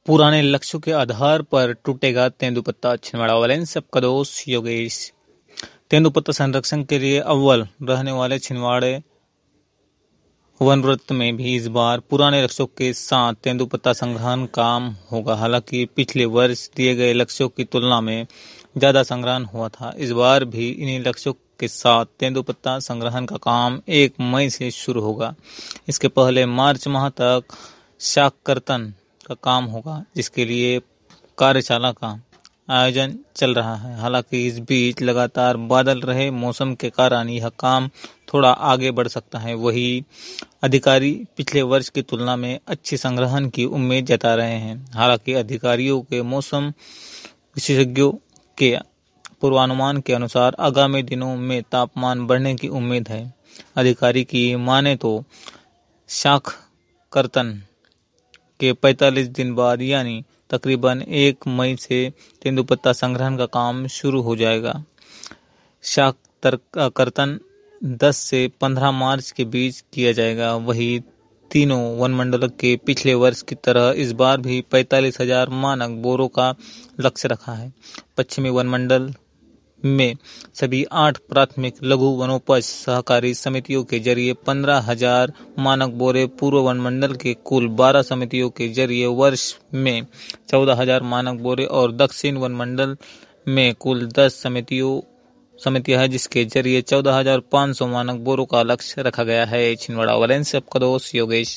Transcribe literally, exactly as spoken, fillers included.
पुराने लक्ष्यों के आधार पर टूटेगा तेंदुपत्ता। छिंदवाड़ा वालेंस सबका दोस्त योगेश। तेंदुपत्ता संरक्षण के लिए अव्वल रहने वाले छिंदवाड़े वन वृत्त में भी इस बार पुराने लक्ष्यों के साथ तेंदुपत्ता संग्रहण काम होगा। हालांकि पिछले वर्ष दिए गए लक्ष्यों की तुलना में ज्यादा संग्रहण हुआ था। इस बार भी इन्हीं लक्ष्यों के साथ तेंदुपत्ता संग्रहण का काम एक मई से शुरू होगा। इसके पहले मार्च माह तक शाख कर्तन का काम होगा, जिसके लिए कार्यशाला का आयोजन चल रहा है। हालांकि इस बीच लगातार बादल रहे मौसम के कारण यह काम थोड़ा आगे बढ़ सकता है। वही अधिकारी पिछले वर्ष की तुलना में अच्छे संग्रहण की उम्मीद जता रहे हैं। हालांकि अधिकारियों के मौसम विशेषज्ञों के पूर्वानुमान के अनुसार आगामी दिनों में तापमान बढ़ने की उम्मीद है। अधिकारी की माने तो शाख कर्तन के पैंतालीस दिन बाद यानी तकरीबन एक मई से तेंदुपत्ता संग्रहण का काम शुरू हो जाएगा। शाख कर्तन दस से पंद्रह मार्च के बीच किया जाएगा। वही तीनों वनमंडलों के पिछले वर्ष की तरह इस बार भी पैंतालीस हजार मानक बोरों का लक्ष्य रखा है। पश्चिमी वनमंडल में सभी आठ प्राथमिक लघु वनोपज सहकारी समितियों के जरिए पंद्रह हजार मानक बोरे, पूर्व वनमंडल के कुल बारह समितियों के जरिए वर्ष में चौदह हजार मानक बोरे और दक्षिण वनमंडल में कुल दस समितियों समितियां है, जिसके जरिए चौदह हजार पाँच सौ मानक बोरों का लक्ष्य रखा गया है। छिंदवाड़ा वालेंस आपका दोस्त योगेश।